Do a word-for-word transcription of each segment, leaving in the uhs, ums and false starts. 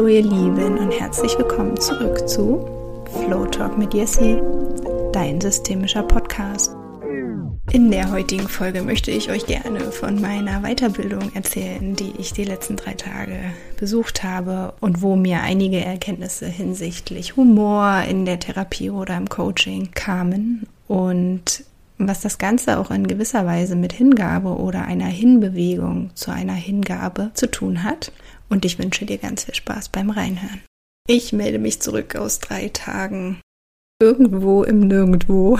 ihr Lieben und herzlich willkommen zurück zu Flow Talk mit Jessie, dein systemischer Podcast. In der heutigen Folge möchte ich euch gerne von meiner Weiterbildung erzählen, die ich die letzten drei Tage besucht habe und wo mir einige Erkenntnisse hinsichtlich Humor in der Therapie oder im Coaching kamen und was das Ganze auch in gewisser Weise mit Hingabe oder einer Hinbewegung zu einer Hingabe zu tun hat. Und ich wünsche dir ganz viel Spaß beim Reinhören. Ich melde mich zurück aus drei Tagen irgendwo im Nirgendwo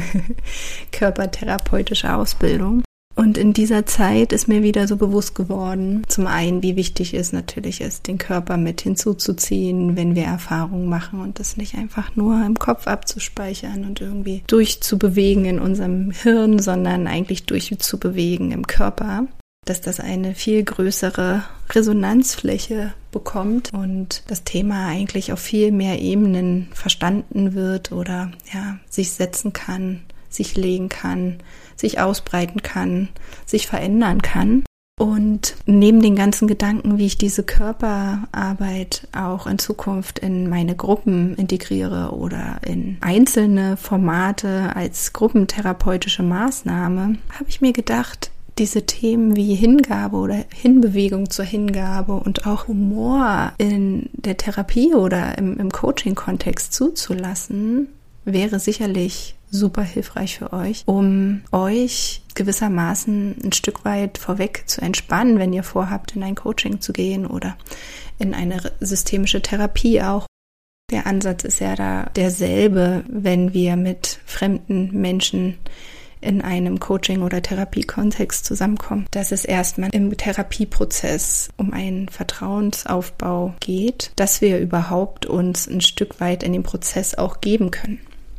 körpertherapeutische Ausbildung. Und in dieser Zeit ist mir wieder so bewusst geworden, zum einen, wie wichtig es natürlich ist, den Körper mit hinzuzuziehen, wenn wir Erfahrungen machen und das nicht einfach nur im Kopf abzuspeichern und irgendwie durchzubewegen in unserem Hirn, sondern eigentlich durchzubewegen im Körper, dass das eine viel größere Resonanzfläche bekommt und das Thema eigentlich auf viel mehr Ebenen verstanden wird oder ja, sich setzen kann, sich legen kann, sich ausbreiten kann, sich verändern kann. Und neben den ganzen Gedanken, wie ich diese Körperarbeit auch in Zukunft in meine Gruppen integriere oder in einzelne Formate als gruppentherapeutische Maßnahme, habe ich mir gedacht, diese Themen wie Hingabe oder Hinbewegung zur Hingabe und auch Humor in der Therapie oder im, im Coaching-Kontext zuzulassen, wäre sicherlich super hilfreich für euch, um euch gewissermaßen ein Stück weit vorweg zu entspannen, wenn ihr vorhabt, in ein Coaching zu gehen oder in eine systemische Therapie auch. Der Ansatz ist ja da derselbe, wenn wir mit fremden Menschen in einem Coaching- oder Therapiekontext zusammenkommen, dass es erstmal im Therapieprozess um einen Vertrauensaufbau geht, dass wir überhaupt uns ein Stück weit in den Prozess auch geben können.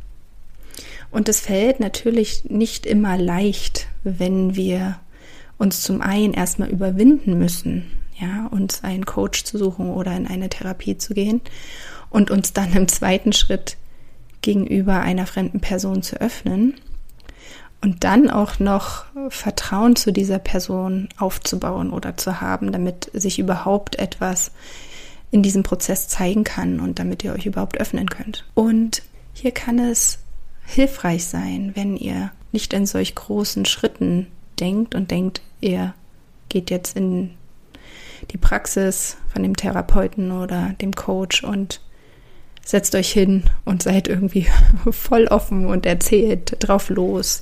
Und es fällt natürlich nicht immer leicht, wenn wir uns zum einen erstmal überwinden müssen, ja, uns einen Coach zu suchen oder in eine Therapie zu gehen und uns dann im zweiten Schritt gegenüber einer fremden Person zu öffnen. Und dann auch noch Vertrauen zu dieser Person aufzubauen oder zu haben, damit sich überhaupt etwas in diesem Prozess zeigen kann und damit ihr euch überhaupt öffnen könnt. Und hier kann es hilfreich sein, wenn ihr nicht in solch großen Schritten denkt und denkt, ihr geht jetzt in die Praxis von dem Therapeuten oder dem Coach und setzt euch hin und seid irgendwie voll offen und erzählt drauf los,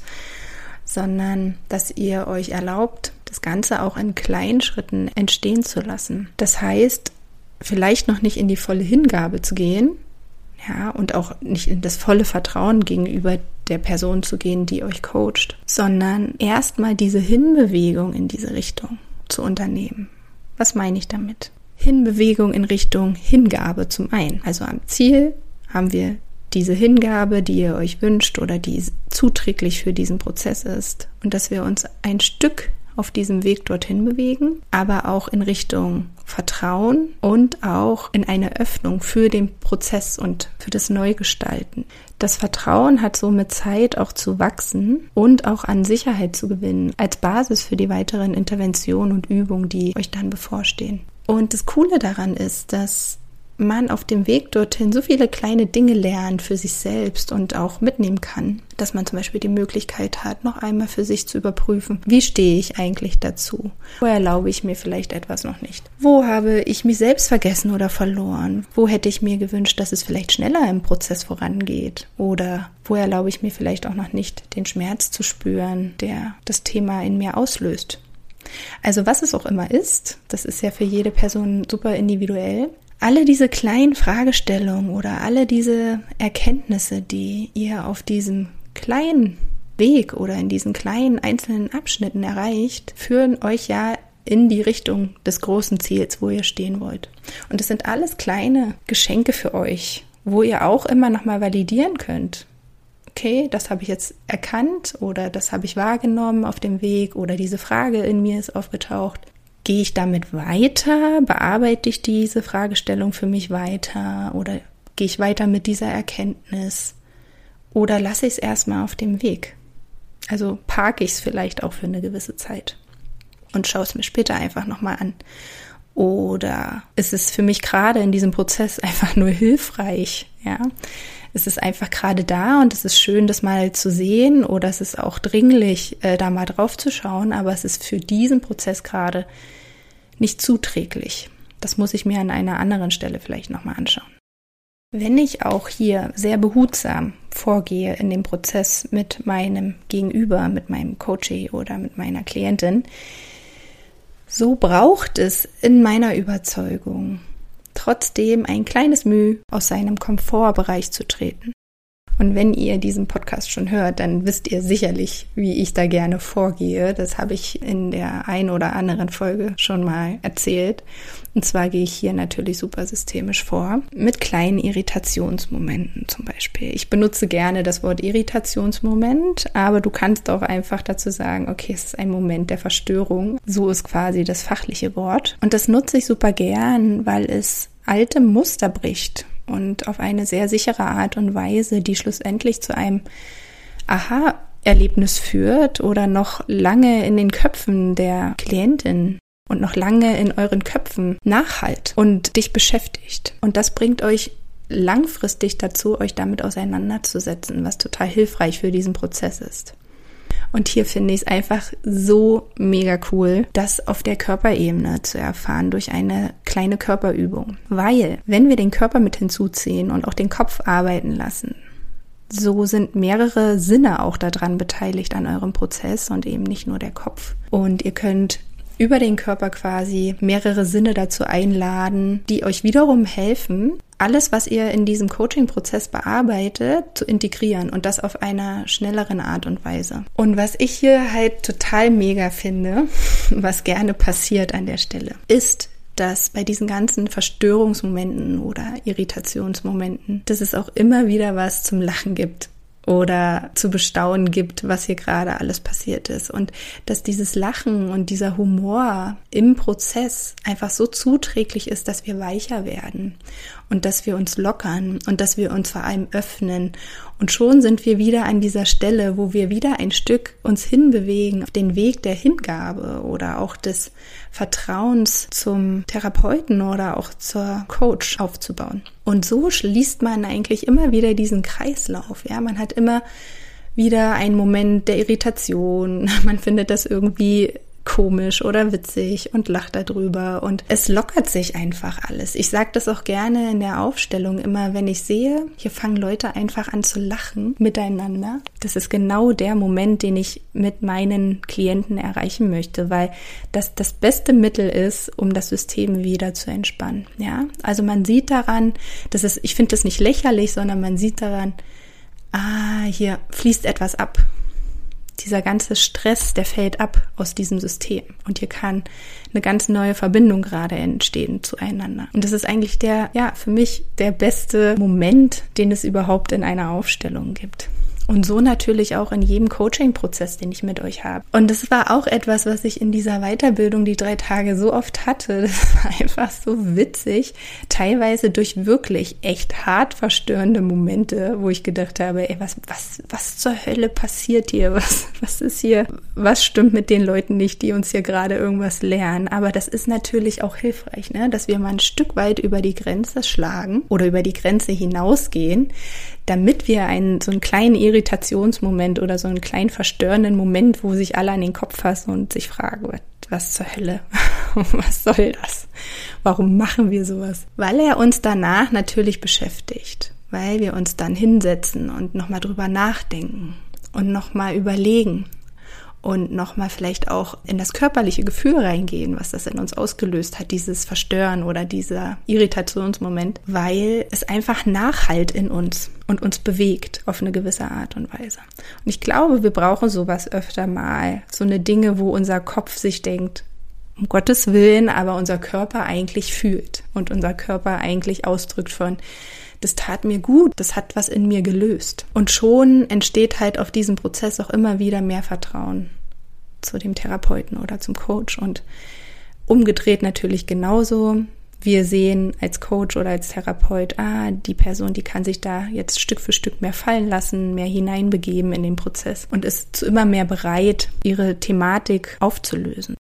sondern dass ihr euch erlaubt, das Ganze auch in kleinen Schritten entstehen zu lassen. Das heißt, vielleicht noch nicht in die volle Hingabe zu gehen, ja, und auch nicht in das volle Vertrauen gegenüber der Person zu gehen, die euch coacht, sondern erstmal diese Hinbewegung in diese Richtung zu unternehmen. Was meine ich damit? Hinbewegung in Richtung Hingabe zum einen. Also am Ziel haben wir diese Hingabe, die ihr euch wünscht oder die zuträglich für diesen Prozess ist. Und dass wir uns ein Stück auf diesem Weg dorthin bewegen, aber auch in Richtung Vertrauen und auch in eine Öffnung für den Prozess und für das Neugestalten. Das Vertrauen hat somit Zeit auch zu wachsen und auch an Sicherheit zu gewinnen, als Basis für die weiteren Interventionen und Übungen, die euch dann bevorstehen. Und das Coole daran ist, dass man auf dem Weg dorthin so viele kleine Dinge lernt für sich selbst und auch mitnehmen kann, dass man zum Beispiel die Möglichkeit hat, noch einmal für sich zu überprüfen, wie stehe ich eigentlich dazu? Wo erlaube ich mir vielleicht etwas noch nicht? Wo habe ich mich selbst vergessen oder verloren? Wo hätte ich mir gewünscht, dass es vielleicht schneller im Prozess vorangeht? Oder wo erlaube ich mir vielleicht auch noch nicht, den Schmerz zu spüren, der das Thema in mir auslöst? Also was es auch immer ist, das ist ja für jede Person super individuell. Alle diese kleinen Fragestellungen oder alle diese Erkenntnisse, die ihr auf diesem kleinen Weg oder in diesen kleinen einzelnen Abschnitten erreicht, führen euch ja in die Richtung des großen Ziels, wo ihr stehen wollt. Und es sind alles kleine Geschenke für euch, wo ihr auch immer nochmal validieren könnt. Okay, das habe ich jetzt erkannt oder das habe ich wahrgenommen auf dem Weg oder diese Frage in mir ist aufgetaucht. Gehe ich damit weiter? Bearbeite ich diese Fragestellung für mich weiter? Oder gehe ich weiter mit dieser Erkenntnis? Oder lasse ich es erstmal auf dem Weg? Also parke ich es vielleicht auch für eine gewisse Zeit und schaue es mir später einfach nochmal an. Oder ist es für mich gerade in diesem Prozess einfach nur hilfreich, ja? Es ist einfach gerade da und es ist schön, das mal zu sehen, oder es ist auch dringlich, äh, da mal drauf zu schauen, aber es ist für diesen Prozess gerade nicht zuträglich. Das muss ich mir an einer anderen Stelle vielleicht nochmal anschauen. Wenn ich auch hier sehr behutsam vorgehe in dem Prozess mit meinem Gegenüber, mit meinem Coachee oder mit meiner Klientin, so braucht es in meiner Überzeugung trotzdem ein kleines Mühe, aus seinem Komfortbereich zu treten. Und wenn ihr diesen Podcast schon hört, dann wisst ihr sicherlich, wie ich da gerne vorgehe. Das habe ich in der ein oder anderen Folge schon mal erzählt. Und zwar gehe ich hier natürlich super systemisch vor, mit kleinen Irritationsmomenten zum Beispiel. Ich benutze gerne das Wort Irritationsmoment, aber du kannst auch einfach dazu sagen, okay, es ist ein Moment der Verstörung. So ist quasi das fachliche Wort. Und das nutze ich super gern, weil es alte Muster bricht. Und auf eine sehr sichere Art und Weise, die schlussendlich zu einem Aha-Erlebnis führt oder noch lange in den Köpfen der Klientin und noch lange in euren Köpfen nachhalt und dich beschäftigt. Und das bringt euch langfristig dazu, euch damit auseinanderzusetzen, was total hilfreich für diesen Prozess ist. Und hier finde ich es einfach so mega cool, das auf der Körperebene zu erfahren durch eine kleine Körperübung. Weil, wenn wir den Körper mit hinzuziehen und auch den Kopf arbeiten lassen, so sind mehrere Sinne auch daran beteiligt an eurem Prozess und eben nicht nur der Kopf. Und ihr könnt über den Körper quasi mehrere Sinne dazu einladen, die euch wiederum helfen, alles, was ihr in diesem Coaching-Prozess bearbeitet, zu integrieren und das auf einer schnelleren Art und Weise. Und was ich hier halt total mega finde, was gerne passiert an der Stelle, ist, dass bei diesen ganzen Verstörungsmomenten oder Irritationsmomenten, dass es auch immer wieder was zum Lachen gibt oder zu bestaunen gibt, was hier gerade alles passiert ist. Und dass dieses Lachen und dieser Humor im Prozess einfach so zuträglich ist, dass wir weicher werden und dass wir uns lockern und dass wir uns vor allem öffnen. Und schon sind wir wieder an dieser Stelle, wo wir wieder ein Stück uns hinbewegen auf den Weg der Hingabe oder auch des Vertrauens zum Therapeuten oder auch zur Coach aufzubauen. Und so schließt man eigentlich immer wieder diesen Kreislauf. Ja, man hat immer wieder einen Moment der Irritation. Man findet das irgendwie komisch oder witzig und lacht darüber und es lockert sich einfach alles. Ich sage das auch gerne in der Aufstellung immer, wenn ich sehe, hier fangen Leute einfach an zu lachen miteinander. Das ist genau der Moment, den ich mit meinen Klienten erreichen möchte, weil das das beste Mittel ist, um das System wieder zu entspannen. Ja, also man sieht daran, das ist, ich finde das nicht lächerlich, sondern man sieht daran, ah, hier fließt etwas ab. Dieser ganze Stress, der fällt ab aus diesem System und hier kann eine ganz neue Verbindung gerade entstehen zueinander. Und das ist eigentlich der, ja, für mich der beste Moment, den es überhaupt in einer Aufstellung gibt. Und so natürlich auch in jedem Coaching-Prozess, den ich mit euch habe. Und das war auch etwas, was ich in dieser Weiterbildung die drei Tage so oft hatte. Das war einfach so witzig. Teilweise durch wirklich echt hart verstörende Momente, wo ich gedacht habe, ey, was, was, was zur Hölle passiert hier? Was, was ist hier? Was stimmt mit den Leuten nicht, die uns hier gerade irgendwas lernen? Aber das ist natürlich auch hilfreich, ne? Dass wir mal ein Stück weit über die Grenze schlagen oder über die Grenze hinausgehen, damit wir einen so einen kleinen Irritationsmoment oder so einen kleinen verstörenden Moment, wo sich alle an den Kopf fassen und sich fragen, was, was zur Hölle, was soll das? Warum machen wir sowas? Weil er uns danach natürlich beschäftigt, weil wir uns dann hinsetzen und nochmal drüber nachdenken und nochmal überlegen und nochmal vielleicht auch in das körperliche Gefühl reingehen, was das in uns ausgelöst hat, dieses Verstören oder dieser Irritationsmoment, weil es einfach nachhalt in uns und uns bewegt auf eine gewisse Art und Weise. Und ich glaube, wir brauchen sowas öfter mal, so eine Dinge, wo unser Kopf sich denkt, um Gottes Willen, aber unser Körper eigentlich fühlt und unser Körper eigentlich ausdrückt von, das tat mir gut, das hat was in mir gelöst. Und schon entsteht halt auf diesem Prozess auch immer wieder mehr Vertrauen zu dem Therapeuten oder zum Coach. Und umgedreht natürlich genauso. Wir sehen als Coach oder als Therapeut, ah, die Person, die kann sich da jetzt Stück für Stück mehr fallen lassen, mehr hineinbegeben in den Prozess und ist zu immer mehr bereit, ihre Thematik aufzulösen.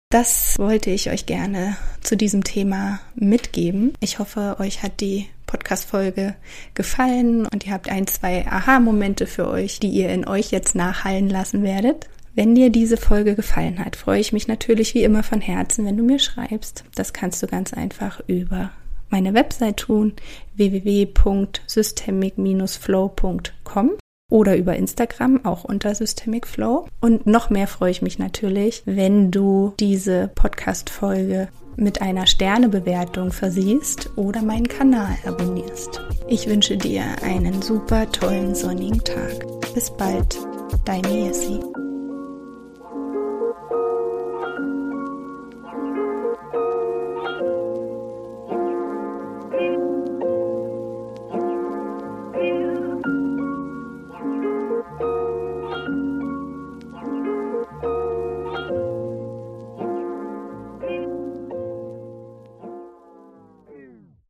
Das wollte ich euch gerne zu diesem Thema mitgeben. Ich hoffe, euch hat die Podcast-Folge gefallen und ihr habt ein, zwei Aha-Momente für euch, die ihr in euch jetzt nachhallen lassen werdet. Wenn dir diese Folge gefallen hat, freue ich mich natürlich wie immer von Herzen, wenn du mir schreibst. Das kannst du ganz einfach über meine Website tun, w w w punkt systemic Bindestrich flow punkt com. Oder über Instagram, auch unter Systemic Flow. Und noch mehr freue ich mich natürlich, wenn du diese Podcast-Folge mit einer Sternebewertung versiehst oder meinen Kanal abonnierst. Ich wünsche dir einen super tollen sonnigen Tag. Bis bald, deine Jessie.